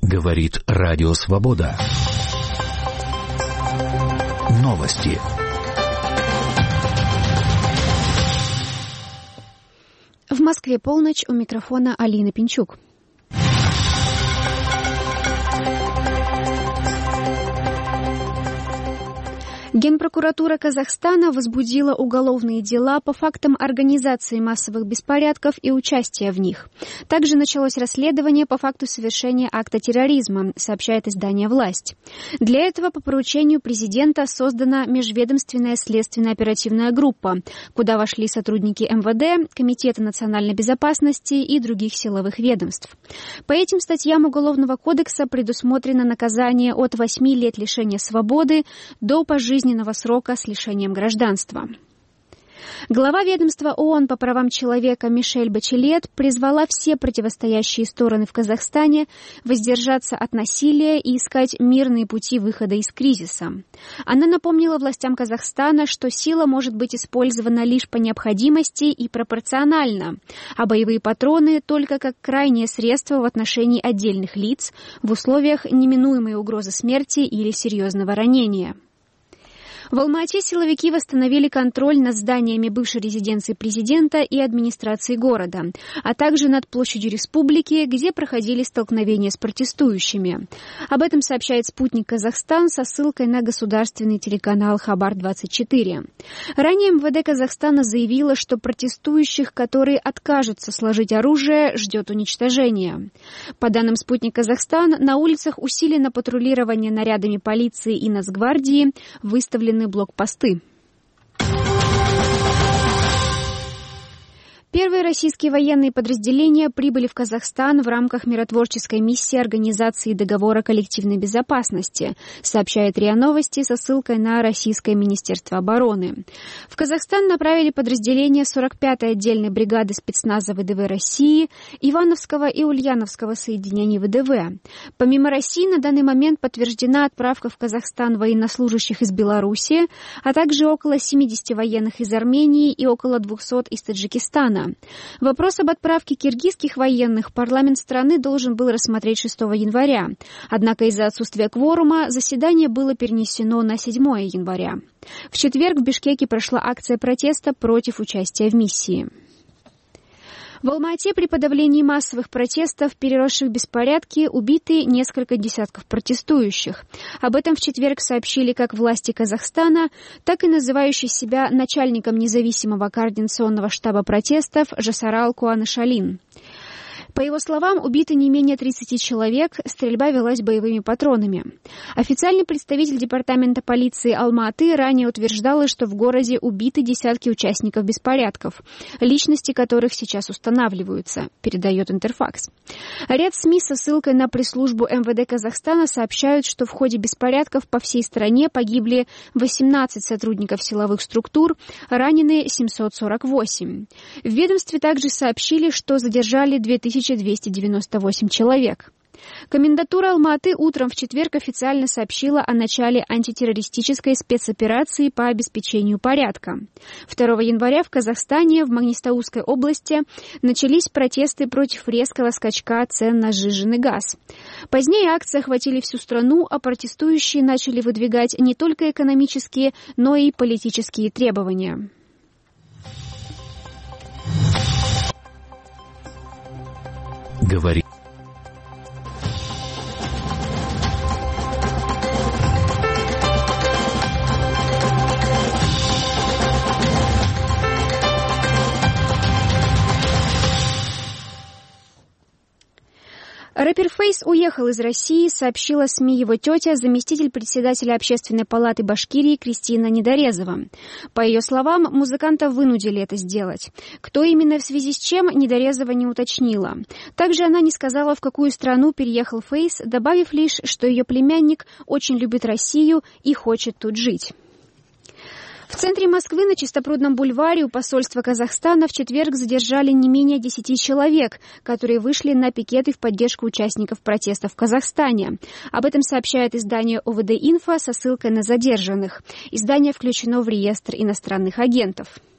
Говорит Радио Свобода. Новости. В Москве полночь, у микрофона Алина Пинчук. Генпрокуратура Казахстана возбудила уголовные дела по фактам организации массовых беспорядков и участия в них. Также началось расследование по факту совершения акта терроризма, сообщает издание «Власть». Для этого по поручению президента создана межведомственная следственно-оперативная группа, куда вошли сотрудники МВД, Комитета национальной безопасности и других силовых ведомств. По этим статьям Уголовного кодекса предусмотрено наказание от 8 лет лишения свободы до пожизненного срока с лишением гражданства. Глава ведомства ООН по правам человека Мишель Бачелет призвала все противостоящие стороны в Казахстане воздержаться от насилия и искать мирные пути выхода из кризиса. Она напомнила властям Казахстана, что сила может быть использована лишь по необходимости и пропорционально, а боевые патроны только как крайнее средство в отношении отдельных лиц в условиях неминуемой угрозы смерти или серьезного ранения. В Алма-Ате силовики восстановили контроль над зданиями бывшей резиденции президента и администрации города, а также над площадью Республики, где проходили столкновения с протестующими. Об этом сообщает «Спутник Казахстан» со ссылкой на государственный телеканал Хабар-24. Ранее МВД Казахстана заявило, что протестующих, которые откажутся сложить оружие, ждет уничтожение. По данным «Спутник Казахстан», на улицах усилено патрулирование нарядами полиции и Нацгвардии, выставлены блокпосты. Первые российские военные подразделения прибыли в Казахстан в рамках миротворческой миссии Организации договора коллективной безопасности, сообщает РИА Новости со ссылкой на Российское Министерство обороны. В Казахстан направили подразделения 45-й отдельной бригады спецназа ВДВ России, Ивановского и Ульяновского соединений ВДВ. Помимо России на данный момент подтверждена отправка в Казахстан военнослужащих из Беларуси, а также около 70 военных из Армении и около 200 из Таджикистана. Вопрос об отправке киргизских военных парламент страны должен был рассмотреть 6 января. Однако из-за отсутствия кворума заседание было перенесено на 7 января. В четверг в Бишкеке прошла акция протеста против участия в миссии. В Алма-Ате при подавлении массовых протестов, переросших в беспорядки, убиты несколько десятков протестующих. Об этом в четверг сообщили как власти Казахстана, так и называющий себя начальником независимого координационного штаба протестов Жасарал Куанышалин. По его словам, убиты не менее 30 человек, стрельба велась боевыми патронами. Официальный представитель департамента полиции Алма-Аты ранее утверждал, что в городе убиты десятки участников беспорядков, личности которых сейчас устанавливаются, передает Интерфакс. Ряд СМИ со ссылкой на пресс-службу МВД Казахстана сообщают, что в ходе беспорядков по всей стране погибли 18 сотрудников силовых структур, ранены 748. В ведомстве также сообщили, что задержали 2298 человек. Комендатура Алма-Аты утром в четверг официально сообщила о начале антитеррористической спецоперации по обеспечению порядка. 2 января в Казахстане, в Мангистаускай области, начались протесты против резкого скачка цен на сжиженный газ. Позднее акции охватили всю страну, а протестующие начали выдвигать не только экономические, но и политические требования. Говорит Рэпер Фейс уехал из России, сообщила СМИ его тетя, заместитель председателя Общественной палаты Башкирии Кристина Недорезова. По ее словам, музыканта вынудили это сделать. Кто именно в связи с чем, Недорезова не уточнила. Также она не сказала, в какую страну переехал Фейс, добавив лишь, что ее племянник очень любит Россию и хочет тут жить. В центре Москвы на Чистопрудном бульваре у посольства Казахстана в четверг задержали не менее 10 человек, которые вышли на пикеты в поддержку участников протестов в Казахстане. Об этом сообщает издание ОВД-Инфо со ссылкой на задержанных. Издание включено в реестр иностранных агентов.